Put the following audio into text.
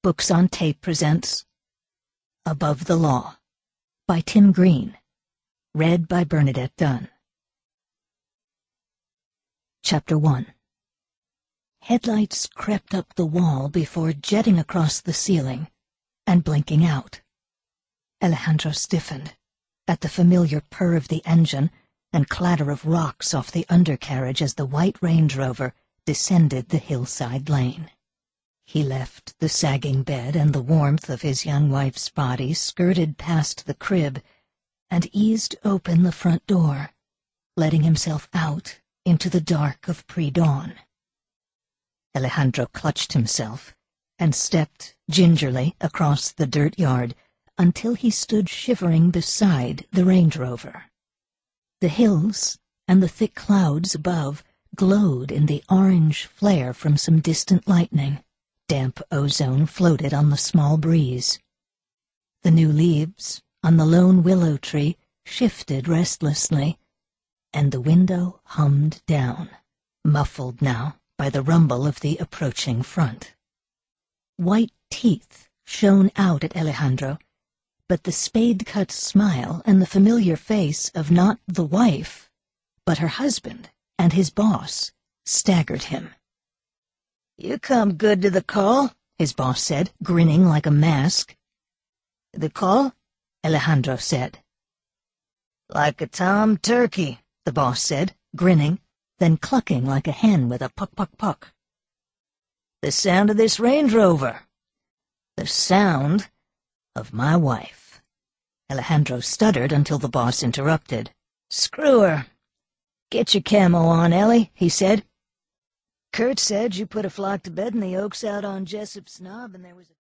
Books on Tape presents Above the Law by Tim Green, read by Bernadette Dunn. Chapter 1. Headlights crept up the wall before jetting across the ceiling and blinking out. Alejandro stiffened at the familiar purr of the engine and clatter of rocks off the undercarriage as the white Range Rover descended the hillside lane. He left the sagging bed and the warmth of his young wife's body skirted past the crib and eased open the front door, letting himself out into the dark of pre-dawn. Alejandro clutched himself and stepped gingerly across the dirt yard until he stood shivering beside the Range Rover. The hills and the thick clouds above glowed in the orange flare from some distant lightning. Damp ozone floated on the small breeze. The new leaves on the lone willow tree shifted restlessly, and the window hummed down, muffled now by the rumble of the approaching front. White teeth shone out at Alejandro, but the spade-cut smile and the familiar face of not the wife, but her husband and his boss, staggered him. "You come good to the call," his boss said, grinning like a mask. "The call?" Alejandro said. "Like a tom turkey," the boss said, grinning, then clucking like a hen with a puck-puck-puck. "The sound of this Range Rover. The sound of my wife." Alejandro stuttered until the boss interrupted. "Screw her. Get your camo on, Ellie," he said. "Kurt said you put a flock to bed in the oaks out on Jessup's Knob, and there was a